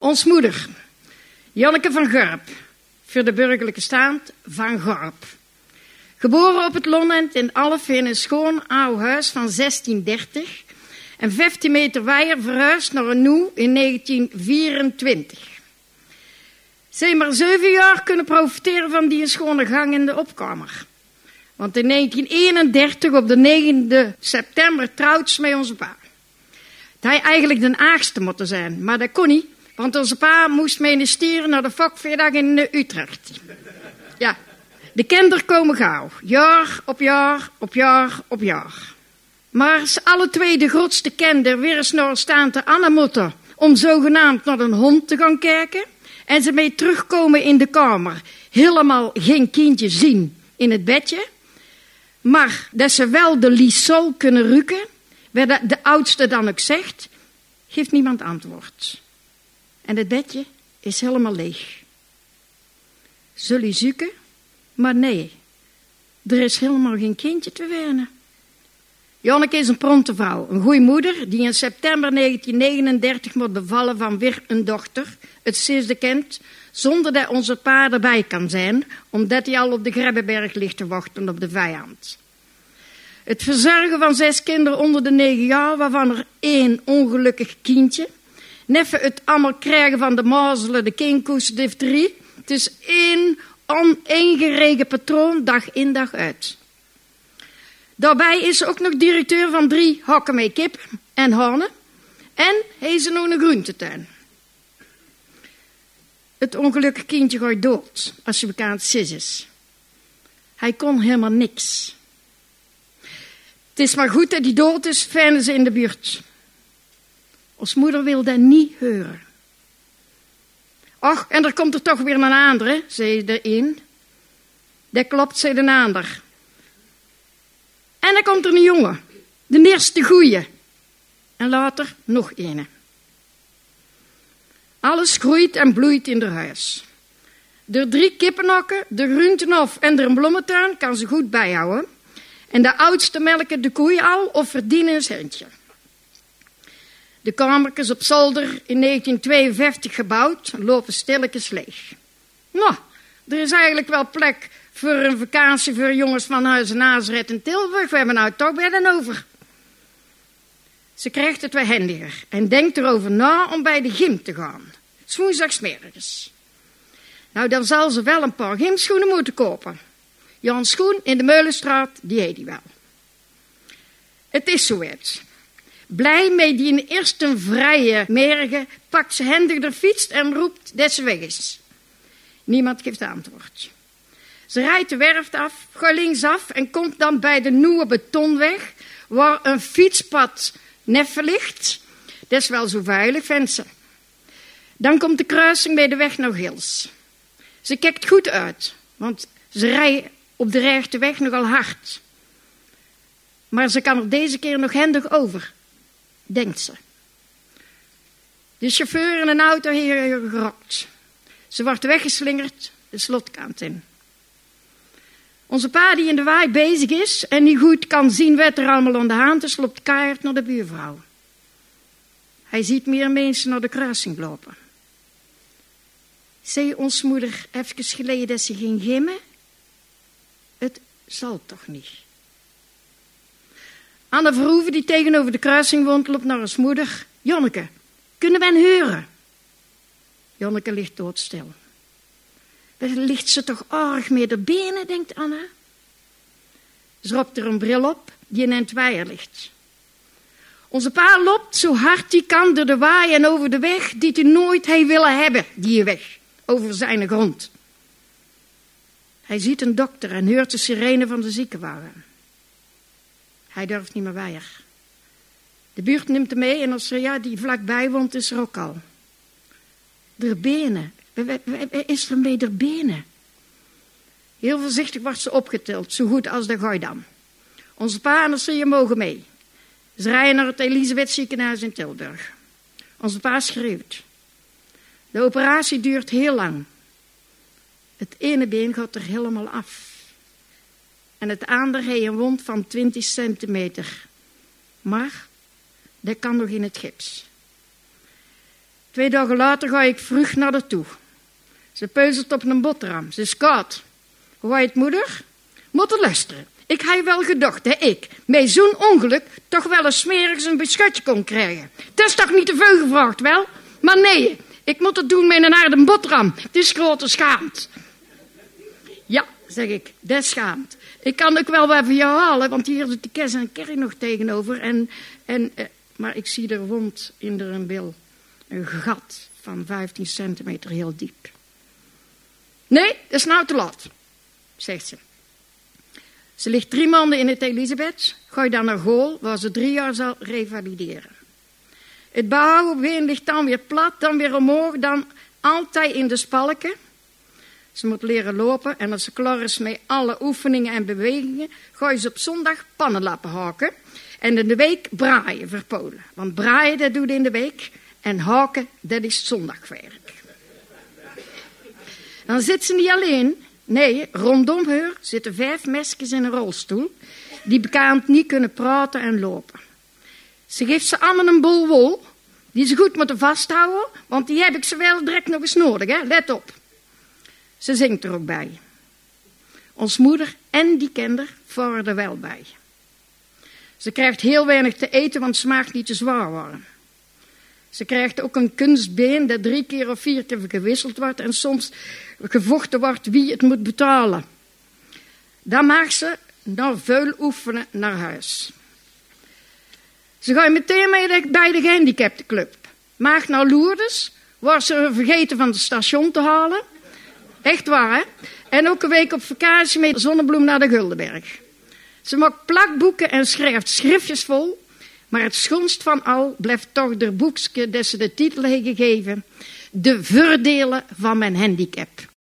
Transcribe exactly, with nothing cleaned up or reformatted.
Ons moeder, Janneke van Gorp, voor de burgerlijke staand van Gorp. Geboren op het Lonend in Alphen in een schoon oud huis van zestien dertig en vijftien meter weier verhuisd naar een nieuw in negentien vierentwintig. Ze heeft maar zeven jaar kunnen profiteren van die schone gang in de opkamer. Want in negentien eenendertig, op de negende september, trouwt ze met onze pa. Het had eigenlijk de achtste moeten zijn, maar dat kon niet, want onze pa moest ministeren naar de vakveerdag in Utrecht. Ja, de kinderen komen gauw, jaar op jaar op jaar op jaar. Maar ze alle twee de grootste kinderen weer eens naar staande Anne moeten om zogenaamd naar een hond te gaan kijken. En ze mee terugkomen in de kamer, helemaal geen kindje zien in het bedje. Maar dat ze wel de lissol kunnen ruiken, waar de, de oudste dan ook zegt, geeft niemand antwoord. En het bedje is helemaal leeg. Zullen zoeken? Maar nee, er is helemaal geen kindje te wennen. Janneke is een pronte vrouw, een goeie moeder, die in september negentien negenendertig moet bevallen van weer een dochter, het zesde kind, zonder dat onze pa erbij kan zijn, omdat hij al op de Grebbeberg ligt te wachten op de vijand. Het verzorgen van zes kinderen onder de negen jaar, waarvan er één ongelukkig kindje, neffen het allemaal krijgen van de mazelen, de kinkhoest, de difterie. Het is één oneengeregen patroon, dag in dag uit. Daarbij is ze ook nog directeur van drie hokken met kip en hanen. En heeft ze nog een groentetuin. Het ongelukkige kindje gaat dood als je bekend sis is. Hij kon helemaal niks. Het is maar goed dat hij dood is, vinden ze in de buurt. Ons moeder wil dat niet horen. Ach, en er komt er toch weer een andere, zei de een. Dat klopt, zei de ander. En dan komt er een jongen, de eerste goeie. En later nog een. Alles groeit en bloeit in haar huis. De drie kippenhokken, de groentenhof en de bloementuin kan ze goed bijhouden. En de oudste melken de koeien al of verdienen een centje. De kamertjes op zolder in negentien tweeënvijftig gebouwd lopen stilletjes leeg. Nou, er is eigenlijk wel plek voor een vakantie voor jongens van Huizen Nazareth en Tilburg. We hebben nou toch bij den over. Ze krijgt het weer handiger en denkt erover na om bij de gym te gaan. 's woensdagsmiddags. Nou, dan zal ze wel een paar gymschoenen moeten kopen. Jan Schoen in de Meulenstraat, die heet hij wel. Het is zoiets. Blij met die eerste vrije mergen pakt ze handig de fiets en roept dat ze weg is. Niemand geeft antwoord. Ze rijdt de werf af, gaat linksaf en komt dan bij de nieuwe betonweg, waar een fietspad neffen ligt. Dat is wel zo veilig, vindt ze. Dan komt de kruising bij de weg naar Gils. Ze kijkt goed uit, want ze rijdt op de rechte weg nogal hard. Maar ze kan er deze keer nog handig over, denkt ze. De chauffeur in een auto heeft gerokt. Ze wordt weggeslingerd de slotkant in. Onze pa die in de waai bezig is en niet goed kan zien wat er allemaal aan de hand is, loopt keihard naar de buurvrouw. Hij ziet meer mensen naar de kruising lopen. Zei ons moeder even geleden dat ze ging gimmen? Het zal toch niet. Anne Verhoeven, die tegenover de kruising woont, loopt naar ons moeder. Janneke, kunnen we hen horen? Janneke ligt doodstil. Dan ligt ze toch erg met de benen, denkt Anne. Ze ropt er een bril op die in het weier ligt. Onze pa loopt zo hard hij kan door de waai en over de weg die hij nooit heeft willen hebben, die weg, over zijn grond. Hij ziet een dokter en hoort de sirene van de ziekenwagen. Hij durft niet meer weier. De buurt neemt hem mee en als er ja, die vlakbij woont, is er ook al. De benen. Is er mee de benen? Heel voorzichtig wordt ze opgetild, zo goed als de gooi dan. Onze pa en de mogen mee. Ze rijden naar het Elisabeth ziekenhuis in Tilburg. Onze pa schreeuwt. De operatie duurt heel lang. Het ene been gaat er helemaal af. En het andere heeft een wond van twintig centimeter. Maar dat kan nog in het gips. Het Twee dagen later ga ik vroeg naar haar toe. Ze peuzelt op een boterham. Ze is koud. Hoe heet moeder? Moet er luisteren. Ik had wel gedacht dat ik, met zo'n ongeluk, toch wel eens smerigs een beschutje kon krijgen. Het is toch niet te veel gevraagd, wel? Maar nee, ik moet het doen met een harde boterham. Het is grote schaamt. Ja, zeg ik, dat is schaamt. Ik kan ook wel wat van jou halen, want hier zit de kes en kerk nog tegenover. En, en, eh, maar ik zie er wond in de bil. Een gat van vijftien centimeter heel diep. Nee, dat is nou te laat, zegt ze. Ze ligt drie maanden in het Elisabeth. Ga je dan naar Gool, waar ze drie jaar zal revalideren. Het behouden been ligt dan weer plat, dan weer omhoog, dan altijd in de spalken. Ze moet leren lopen en als ze klaar is met alle oefeningen en bewegingen, ga je ze op zondag pannenlappen haken. En in de week braaien verpolen. Want braaien, dat doet in de week. En haken, dat is zondagwerk. Dan zit ze niet alleen. Nee, rondom haar zitten vijf meisjes in een rolstoel. Die bekend niet kunnen praten en lopen. Ze geeft ze allemaal een bol wol. Die ze goed moeten vasthouden. Want die heb ik ze wel direct nog eens nodig. Hè? Let op. Ze zingt er ook bij. Ons moeder en die kinderen varen er wel bij. Ze krijgt heel weinig te eten, want ze mag niet te zwaar worden. Ze krijgt ook een kunstbeen dat drie keer of vier keer gewisseld wordt en soms gevochten wordt wie het moet betalen. Dan mag ze naar vuil oefenen naar huis. Ze gaat meteen mee bij de gehandicaptenclub. Mag naar Lourdes, waar ze vergeten van het station te halen. Echt waar, hè? En ook een week op vakantie met Zonnebloem naar de Guldenberg. Ze maakt plakboeken en schrijft schriftjes vol. Maar het schoonst van al blijft toch de boekje dat ze de titel heeft gegeven. De voordelen van mijn handicap.